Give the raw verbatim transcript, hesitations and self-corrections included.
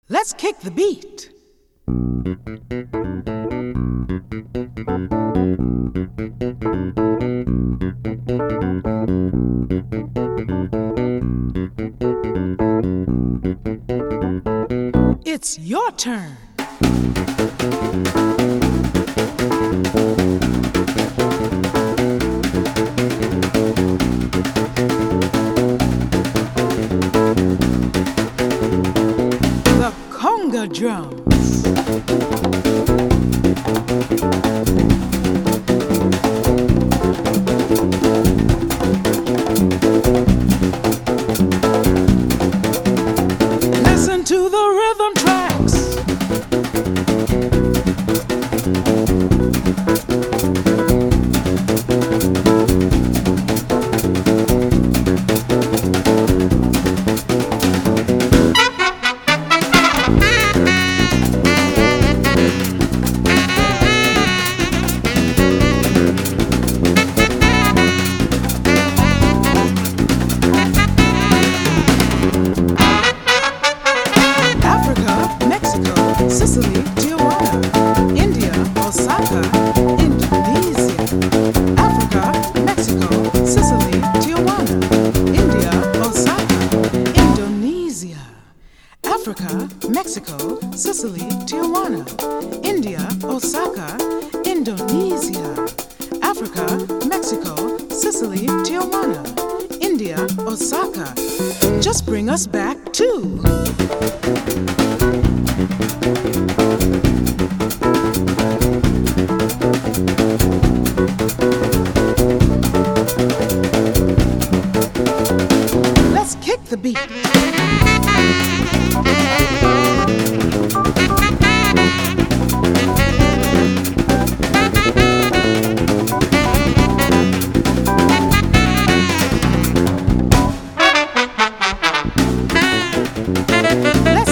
Let's kick the beat. It's your turn. The conga drums. Listen to the rhythm tracks. Sicily, Tijuana, India, Osaka, Indonesia. Africa, Mexico, Sicily, Tijuana, India, Osaka, Indonesia. Africa, Mexico, Sicily, Tijuana, India, Osaka, Indonesia. Africa, Mexico, Sicily, Tijuana, India, Osaka. Just bring us back to Let's kick the beat. Let's